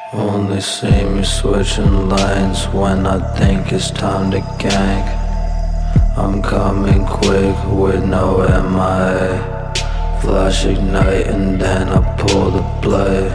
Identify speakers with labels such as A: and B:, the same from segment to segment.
A: Only see me switching lanes when I think it's time to gank. I'm coming quick with no MIA. Flash ignite and then I pull the blade.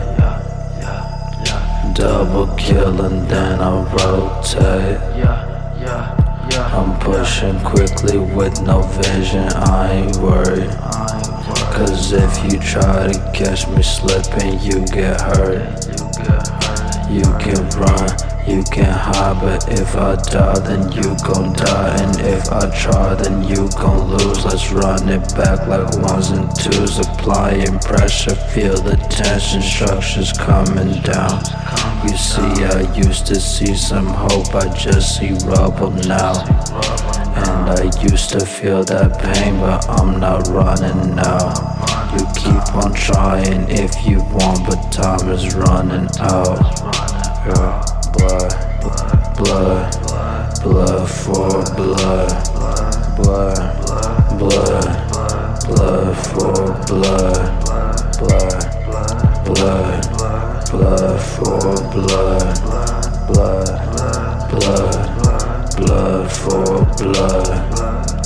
A: Double kill and then I rotate. I'm pushing quickly with no vision, I ain't worried. Cause if you try to catch me slipping, you get hurt. You can run, you can hide, but if I die then you gon' die. And if I try then you gon' lose. Let's run it back like ones and twos. Applying pressure, feel the tension, structures coming down. You see, I used to see some hope, I just see rubble now. And I used to feel that pain, but I'm not running now. You keep on trying if you want, but time is running out. Yeah, blood, blood, blood for blood, blood, blood, blood for blood, blood, blood, blood for blood, blood, blood, blood for blood.